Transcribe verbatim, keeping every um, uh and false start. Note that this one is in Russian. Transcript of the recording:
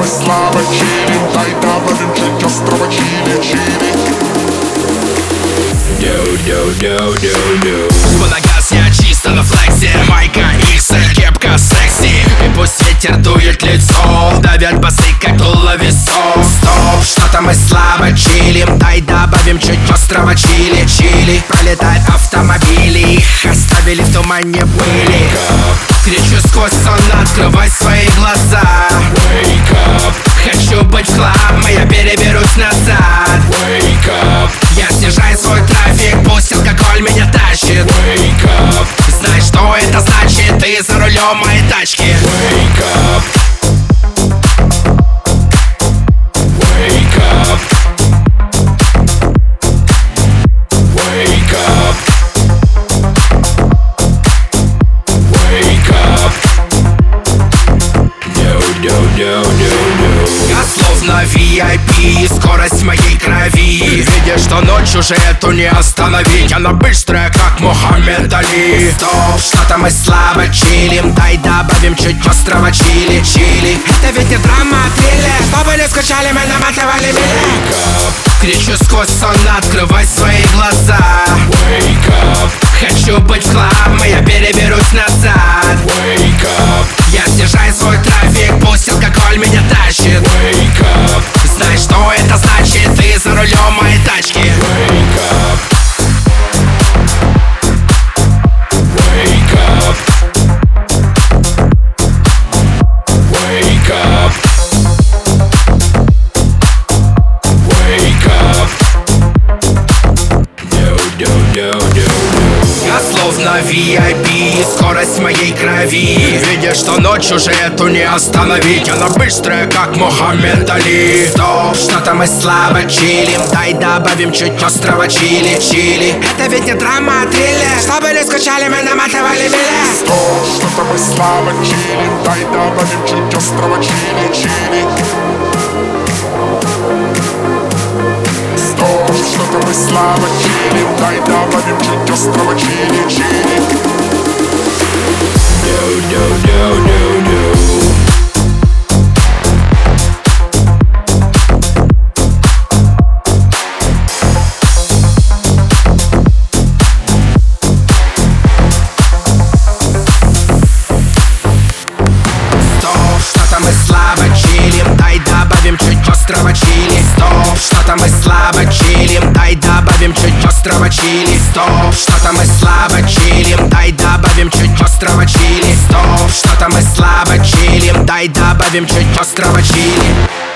мы слабо чилим. Дай добавим чуть острого чили, чили. Жму на газ, я чисто на флексе. Майка икс, кепка секси. И пусть ветер дует лицо, давят басы, как дуло весов. Стоп, что-то мы слабо чилим. Дай добавим чуть острого чили, чили. Пролетают автомобили, их оставили в тумане пыли. Кричу сквозь сон, открывай свои глаза. Wake up. Хочу быть в хлам, и я переберусь назад. Wake up. Я снижаю свой трафик, пусть алкоголь меня тащит. Wake up. Знаешь, что это значит? Ты за рулем моей тачки. Wake up. Wake up. Wake up. Wake up. No, no, no, no, no. Я словно ви ай пи, скорость в моей крови. Видишь, что ночь уже эту не остановить. Она быстрая, как Мухаммед Али. Стоп, что-то мы слабо чилим. Дай добавим чуть острого чили, чили. Это ведь не драма, а триллер. Чтобы не скучали, мы наматывали мили. Кричу сквозь сон, открывай свои глаза. Wake up. Хочу быть в хлам, и я переберусь назад. Wake up. Я снижаю свой трафик, пусть алкоголь меня тащит. Wake up. Знаешь, что это значит? Ты за рулем моей тачки. Wake up. Wake up. Wake up. Wake up. No, no, no, no, no. Я словно ви ай пи, скорость в моей крови. Видишь, что ночь уже эту не остановить. Она быстрая, как Мухаммед Али. Стоп, что-то мы слабо чилим. Дай добавим чуть острого чили, чили. Это ведь не драма, а триллер. Чтобы не скучали, мы наматывали мили. Стоп, что-то мы слабо чилим. Дай добавим чуть острого чили, чили. Стоп, что-то мы слабо чилим. Дай добавим чуть острого чили, чили. No, no, no, no, no. Стоп, что-то мы слабо чилим. Дай добавим чуть острого чили. Стоп, что-то мы слабо чилим. Дай добавим чуть острого чили. Стоп, что-то мы слабо чилим. Дай добавим чуть острого чили. Стоп, что-то мы слабо чилим. Дай добавим чуть острого чили.